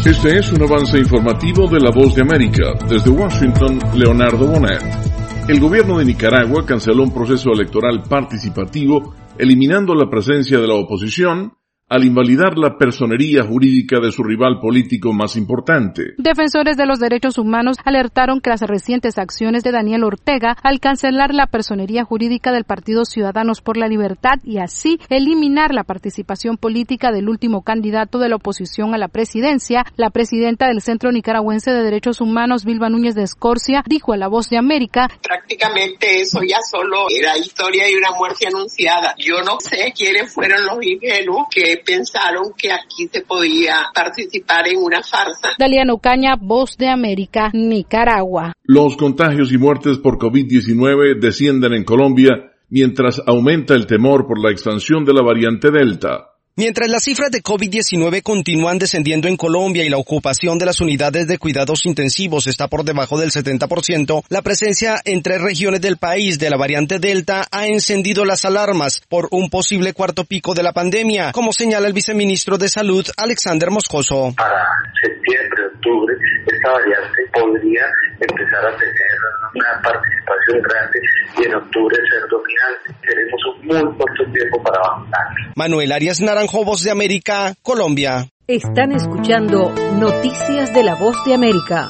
Este es un avance informativo de La Voz de América. Desde Washington, Leonardo Bonet. El gobierno de Nicaragua canceló un proceso electoral participativo, eliminando la presencia de la oposición, al invalidar la personería jurídica de su rival político más importante. Defensores de los derechos humanos alertaron que las recientes acciones de Daniel Ortega al cancelar la personería jurídica del Partido Ciudadanos por la Libertad y así eliminar la participación política del último candidato de la oposición a la presidencia, la presidenta del Centro Nicaragüense de Derechos Humanos, Vilma Núñez de Escorcia, dijo a La Voz de América: prácticamente eso ya solo era historia y una muerte anunciada. Yo no sé quiénes fueron los ingenuos que pensaron que aquí se podía participar en una farsa. Daliana Ocaña, Voz de América, Nicaragua. Los contagios y muertes por COVID-19 descienden en Colombia mientras aumenta el temor por la expansión de la variante Delta. Mientras las cifras de COVID-19 continúan descendiendo en Colombia y la ocupación de las unidades de cuidados intensivos está por debajo del 70%, la presencia en 3 regiones del país de la variante Delta ha encendido las alarmas por un posible cuarto pico de la pandemia, como señala el viceministro de Salud, Alexander Moscoso. Para septiembre, octubre, esta variante podría empezar a tener una participación grande y en octubre ser dominante. Tenemos un muy corto tiempo para avanzar. Manuel Arias Naranjo, Voz de América, Colombia. Están escuchando Noticias de la Voz de América.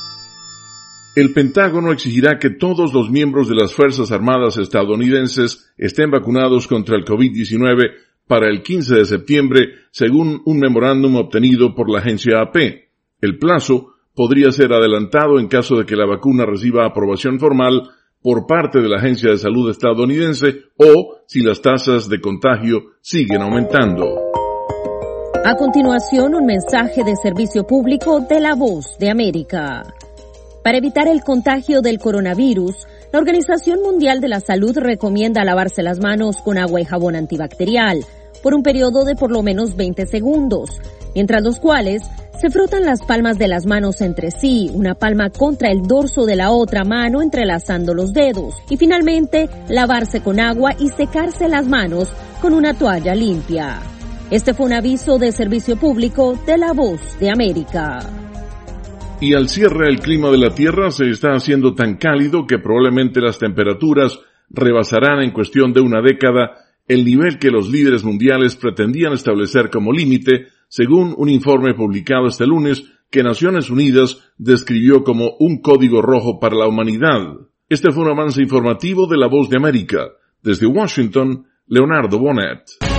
El Pentágono exigirá que todos los miembros de las Fuerzas Armadas estadounidenses estén vacunados contra el COVID-19 para el 15 de septiembre, según un memorándum obtenido por la agencia AP. El plazo podría ser adelantado en caso de que la vacuna reciba aprobación formal por parte de la Agencia de Salud estadounidense o si las tasas de contagio siguen aumentando. A continuación, un mensaje de servicio público de La Voz de América. Para evitar el contagio del coronavirus, la Organización Mundial de la Salud recomienda lavarse las manos con agua y jabón antibacterial por un periodo de por lo menos 20 segundos, mientras los cuales se frotan las palmas de las manos entre sí, una palma contra el dorso de la otra mano entrelazando los dedos, y finalmente lavarse con agua y secarse las manos con una toalla limpia. Este fue un aviso de servicio público de La Voz de América. Y al cierre, el clima de la Tierra se está haciendo tan cálido que probablemente las temperaturas rebasarán en cuestión de una década el nivel que los líderes mundiales pretendían establecer como límite, según un informe publicado este lunes que Naciones Unidas describió como un código rojo para la humanidad. Este fue un avance informativo de La Voz de América. Desde Washington, Leonardo Bonet.